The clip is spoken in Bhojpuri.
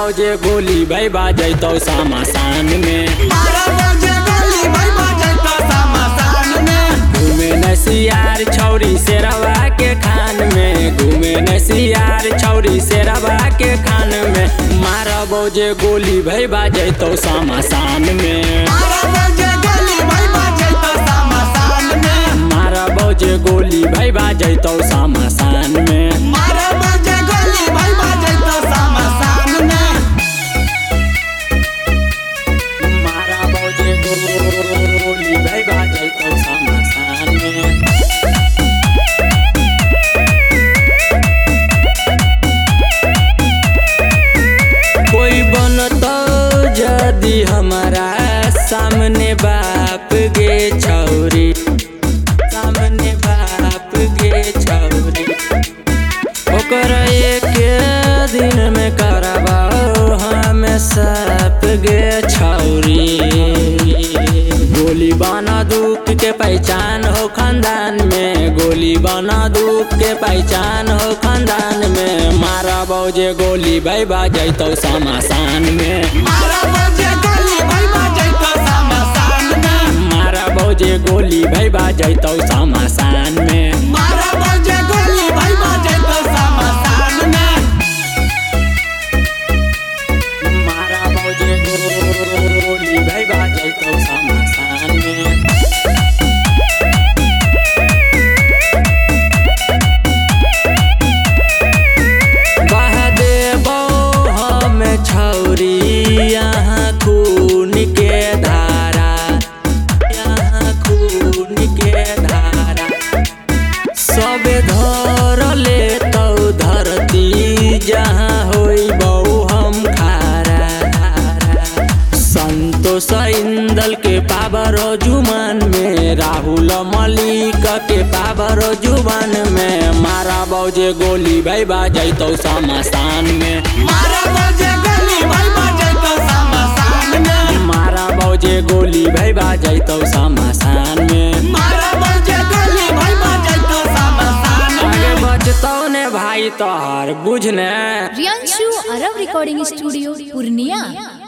बजे गोली भाई बाजैतो शमशान में। मारा बजे गोली भाई बाजैतो शमशान में। घूमे नसियार छौरी शेरवा के खान में, घूमे नसियार छौरी शेरवा के खान में। मारा बजे गोली भाई बाजैतो शमशान में। मारा बजे गोली भाई बाजैतो शमशान में। मारा बजे गोली भाई बाजैतो शमशान में। मारा बजे गोली भाई बाजैतो शमशान में। मारा बजे गोली भाई बाजैतो शमशान में। कोई बनतो जदी हमारा सामने बाप गे छौरी, सामने बाप गे छौरी। ओकर एक दिन में करबाओ हम साप गे छौरी। गोली बना दुख के पहचान हो खानदान में, गोली बना दुख के पहचान हो खानदान में। मारा बजे गोली भाई बाजैतो शमशान में। मारा बजे गोली भाई बाजैतो शमशान में। मारा बजे गोली भाई बाजैतो शमशान में। मारा बजे गोली भाई बाजैतो शमशान में। मारा बजे गोली भाई बाजैतो शमशान में। बहा देबो हम छौरी यहाँ खून के धारा, यहाँ खून के धारा। सब धर लेतौ धरती जहाँ होइबौ हम खारा। संतोष इंदल के पावर जुबान में, राहुल मलिक के पावर जुबान में। मारा बजे गोली भाई बाजैतो शमशान में। मारा बजे गोली भाई बाजैतो शमशान में। मारा बजे गोली भाई बाजैतो शमशान में। मारा बजे गोली भाई बाजैतो शमशान में। आगे बचतौ ने भाई तोहर बुझने। रियांशु अरब रिकॉर्डिंग स्टूडियो पूर्णिया।